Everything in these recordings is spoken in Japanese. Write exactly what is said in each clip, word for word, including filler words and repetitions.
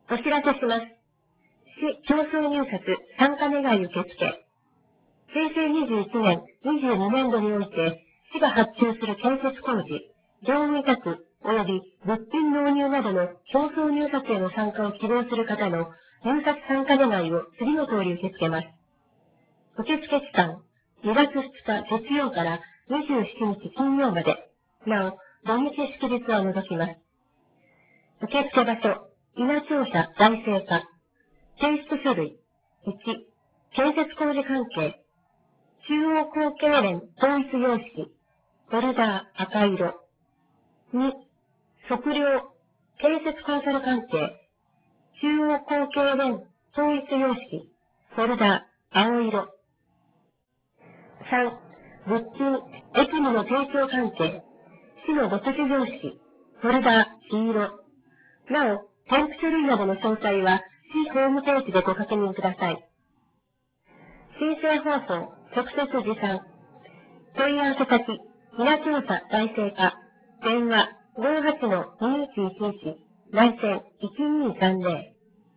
お知らせします。市町村入札参加願い受付。平成にじゅういちねん、にじゅうにねんどにおいて、市が発注する建設工事、業務委託及び物品納入などの競争入札への参加を希望する方の入札参加願いを次の通り受け付けます。受付期間、にがつふつか月曜からにじゅうしちにち金曜まで、なお、土日祝日は除きます。受付場所、稲庁舎財政課。提出書類。いち、建設工事関係。中央後継連統一様式。フォルダー赤色。に、測量。建設コンサル関係。中央後継連統一様式。フォルダー青色。さん、物品、役務の提供関係。市の独自様式。フォルダー黄色。なお、添付書類などの詳細は、市ホームページでご確認ください。申請方法、直接持参。問い合わせ先、稲庁舎財政課。電話、ごーはちのにいちいちいち、内線いちにーさんぜ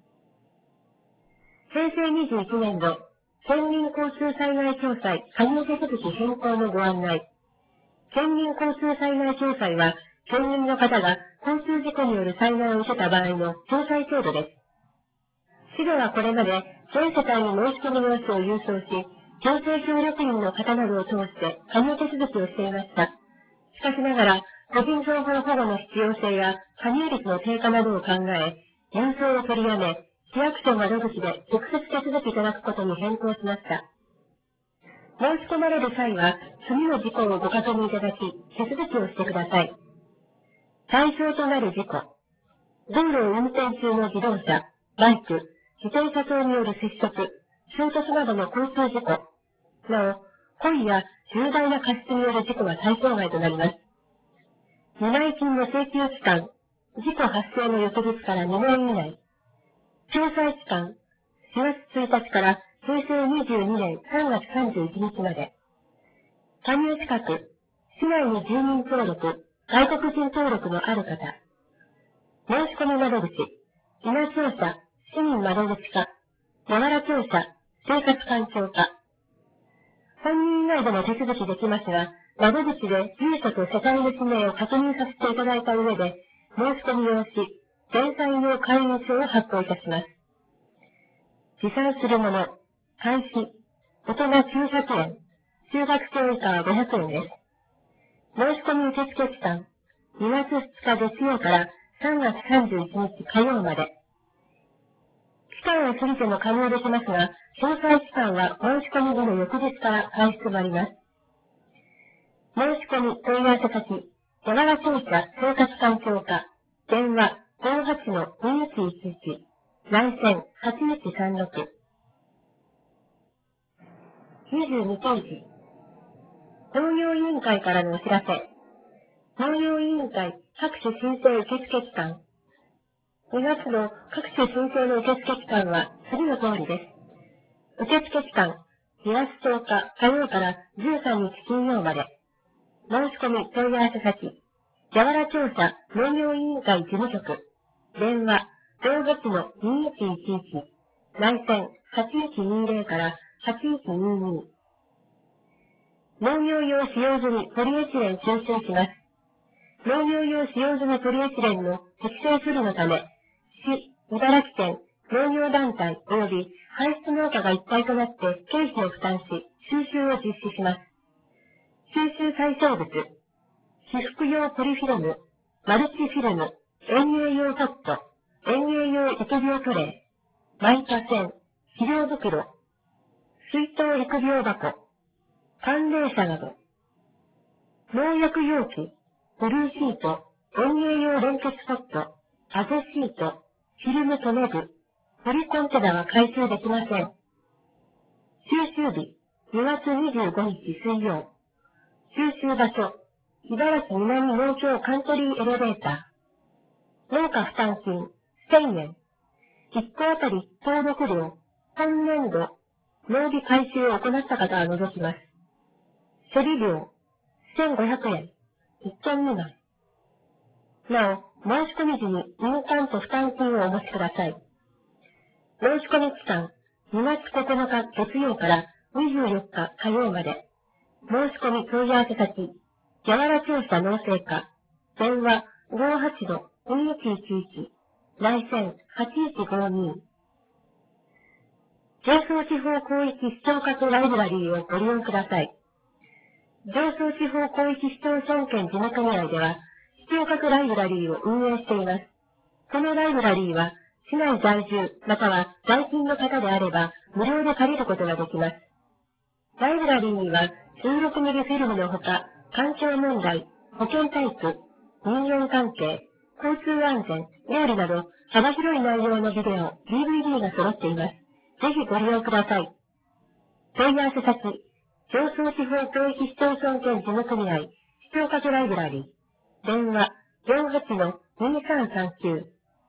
ろ。平成にじゅういちねんど、県民交通災害共済加入手続き変更のご案内。県民交通災害共済は、県民の方が交通事故による災害を受けた場合の共済制度です。市ではこれまで、全世帯に申し込み用紙を郵送し、行政協力員の方などを通して加入手続きをしていました。しかしながら、個人情報保護の必要性や加入率の低下などを考え、郵送を取りやめ、市役所窓口で直接手続きいただくことに変更しました。申し込まれる際は、次の事項をご確認いただき、手続きをしてください。対象となる事故。道路を運転中の自動車、バイク、自転車等による接触、衝突などの交通事故。なお、故意や重大な過失による事故は対象外となります。担い金の請求期間、事故発生の翌日からにねん以内。共済期間、しがつついたちから平成にじゅうにねんさんがつさんじゅういちにちまで。加入資格、市内に住民登録、外国人登録のある方。申し込み窓口、稲庁舎、市民窓口課、八原庁舎、生活環境課。本人以外でも手続きできますが、窓口で住所と世帯主名を確認させていただいた上で、申し込み用紙、前歳の会員証を発行いたします。持参するもの、監視、大人きゅうひゃくえん、中学生以下はごひゃくえんです。申し込み受付期間、にがつふつか月曜からさんがつさんじゅういちにち火曜まで。期間を過ぎても加入できますが、詳細期間は申し込み後の翌日から開始となります。申し込み問い合わせ先、八原庁舎生活環境課、電話ごーはちのにいちいちいち、内線はちいちさんろく。にじゅうにページ。農業委員会からのお知らせ。農業委員会各種申請受付期間。にがつの各種申請の受付期間は次の通りです。受付期間、にがつとおか火曜からじゅうさんにち金曜まで。申し込み問い合わせ先、八原庁舎農業委員会事務局、電話ごーはちのにいちいちいち、内線はちいちにぜろからはちいちにに。農業用使用済みポリエチレン収集します。農業用使用済みポリエチレンの適正処理のため、市、茨城県、農業団体及び排出農家が一体となって経費を負担し、収集を実施します。収集対象物、被覆用ポリフィルム、マルチフィルム、園芸用ポット、園芸用育苗トレイ、マイカ線、肥料袋、水筒育苗箱、寒冷車など、農薬容器、ブルーシート、園芸用連結ポット、アゼシート、フィルム留め具、ポリコンテナは回収できません。収集日、にがつにじゅうごにち水曜。収集場所、茨城南農協カントリーエレベーター。農家負担金、せんえん。いっこあたり登録料、本年度、農技回収を行った方は除きます。処理料、せんごひゃくえん。いっけん未満。なお、 申し込み時に印鑑と負担金をお持ちください。申し込み期間、にがつここのか月曜からにじゅうよっか火曜まで。申し込み問い合わせ先、やわら庁舎農政課、電話 ごーはちのにいちいちいち、内線はちいちごに。上総地方広域視聴覚ライブラリーをご利用ください。上総地方広域視聴者権事務組合では、視聴覚ライブラリーを運営しています。このライブラリーは、市内在住、または在勤の方であれば、無料で借りることができます。ライブラリーには、じゅうろくミリフィルムのほか、環境問題、保健体育、人間関係、交通安全、料理など、幅広い内容のビデオ、ディーブイディー が揃っています。ぜひご利用ください。問い合わせ先、上総地方広域市町村権事務組合、視聴覚ライブラリー、電話 よんはちのにさんさんきゅう。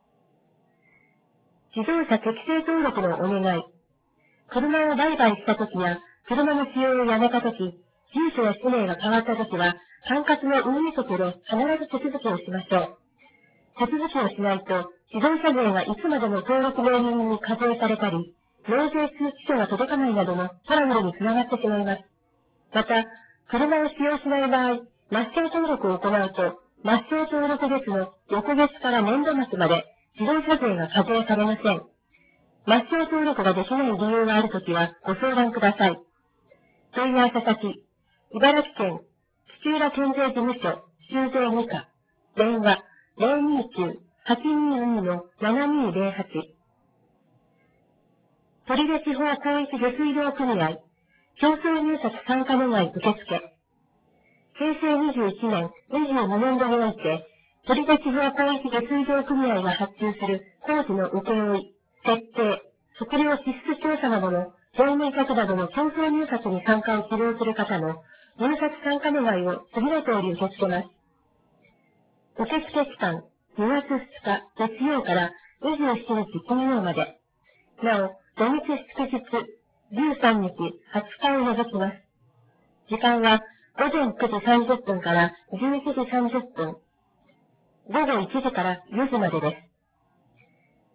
自動車適正登録のお願い。車を売買したときや、車の使用をやめたとき、住所や氏名が変わったときは、管轄の運輸局で必ず手続きをしましょう。手続きをしないと、自動車税がいつまでも登録年輪に課税されたり、納税通知書が届かないなどのトラブルにつながってしまいます。また、車を使用しない場合、抹消登録を行うと、抹消登録月の翌月から年度末まで自動車税が課税されません。抹消登録ができない理由があるときはご相談ください。問い合わせ先、茨城県土浦県税事務所修税に課、電話 ゼロにきゅう はちにーに のななにーゼロはち。取手地方広域下水道組合、競争入札参加願い受付。平成にじゅういちねん、にじゅうにねんどにおいて、取手地方広域下水道組合が発注する工事の請負、設計、測量支出調査などの業務委託などの競争入札に参加を希望する方の入札参加願いを次の通り受け付けます。受付期間、にがつふつか月曜からにじゅうしちにち金曜まで。なお、土日祝日、じゅうさんにち、はつかを除きます。時間はごぜんくじさんじゅっぷんからじゅういちじさんじゅっぷん。ごごいちじからよじまでです。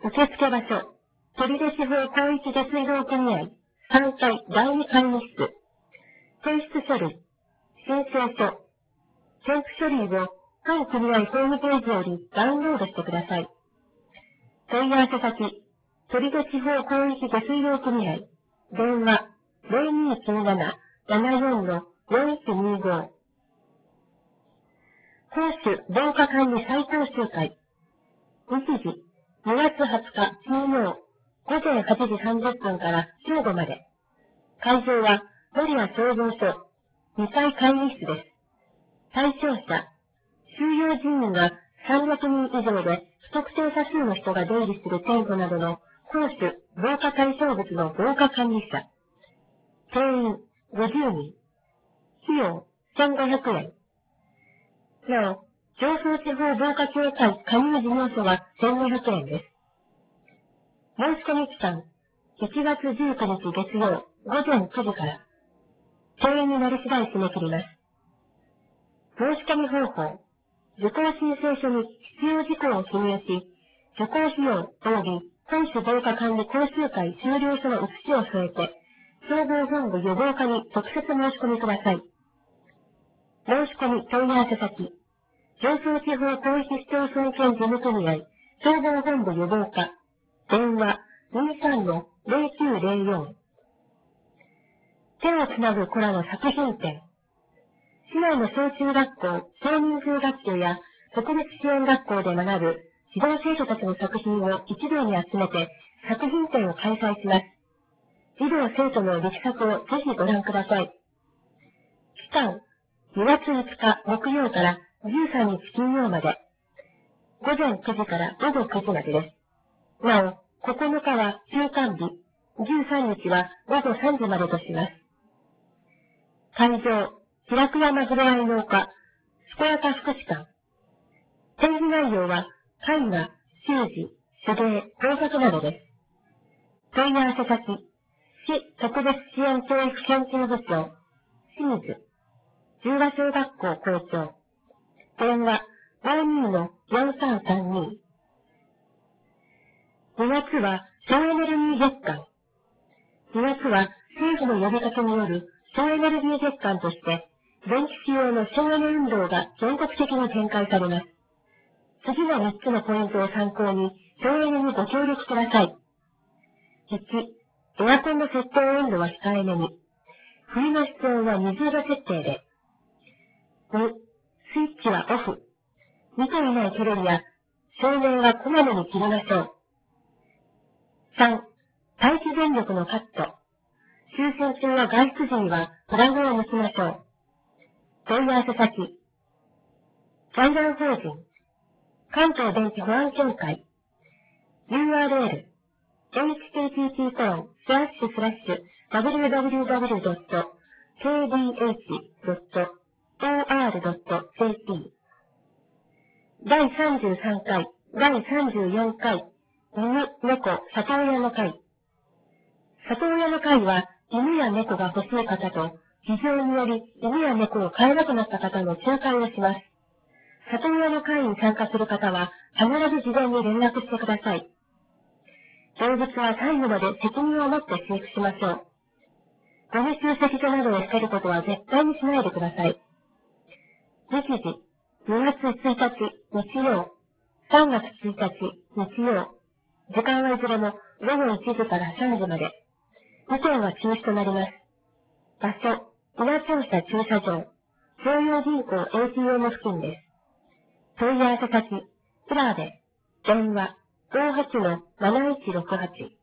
受付場所、取手地方広域下水道組合さんかいだいに会議室。提出書類、申請書、添付書類を本組合ホームページよりダウンロードしてください。問い合わせ先、取手地方広域下水道組合、電話 ゼロにきゅうなな ななよん のよんいちにご。公主防火管理再講習会。日時、にがつはつか金曜、ごぜんはちじさんじゅっぷんから正午まで。会場は、守谷消防署、にかい会議室です。対象者、収容人員がさんびゃくにん以上で不特定多数の人が出入りする店舗などの公主防火対象物の防火管理者。定員ごじゅうにん。費用せんごひゃくえん。なお、上総地方防火協会加入事業所はせんごひゃくえんです。申し込み期間、いちがつじゅうくにち月曜ごぜんくじから。定員になり次第締め切ります。申し込み方法、受講申請書に必要事項を記入し、受講費用及び本種防火管理講習会終了書の写しを添えて、消防本部予防課に直接申し込みください。申し込み問い合わせ先、上総地方広域市町村権事務組合消防本部予防課、電話 にさんのゼロきゅうゼロよん。手をつなぐ子らの作品展。市内の小中学校、少人数学級や特別支援学校で学ぶ指導生徒たちの作品を一堂に集めて作品展を開催します。児童生徒の力作をぜひご覧ください。期間、にがついつか木曜からじゅうさんにち金曜まで。ごぜんくじからごごくじまでです。なお、ここのかは休館日、じゅうさんにちはごごさんじまでとします。会場、平久山ふれあい農家、健やか福祉館。展示内容は、絵画、習字、手芸、工作などです。問い合わせ先、市特別支援教育研究部長、清水、十和小学校校長。電話ごに のよんさんさんに。にがつは省エネルギー月間。にがつは政府の呼びかけによる省エネルギー月間として、電気使用の省エネ運動が全国的に展開されます。次のみっつのポイントを参考に、省エネにご協力ください。いち、エアコンの設定温度は控えめに。冬の室温はにじゅうど設定で。に、スイッチはオフ。見ていないテレビや照明はこまめに切りましょう。さん、待機電力のカット。就寝中や外出時にはプラグを抜きましょう。問い合わせ先。財団法人関東電気保安協会 ユーアールエル エイチティーティーティー コロンスラッシュスラッシュ ダブリューダブリューダブリュー ドット ケーディーエイチ ドット オーアール ドット ジェーピー だいさんじゅうさんかい、だいさんじゅうよんかい、犬、猫、里親の会。里親の会は、犬や猫が欲しい方と、事情により犬や猫を飼えなくなった方の仲介をします。里親の会に参加する方は、必ず事前に連絡してください。動物は最後まで責任を持って飼育しましょう。ゴミ集積所などを捨てることは絶対にしないでください。日時、にがつついたち日曜、さんがつついたち日曜、時間はいずれもごごいちじからさんじまで。にけんは中止となります。場所、稲庁舎駐車場、東洋銀行 エーティーエム 付近です。問い合わせ先、プラーで、電話ごーはちのなないちろくはち。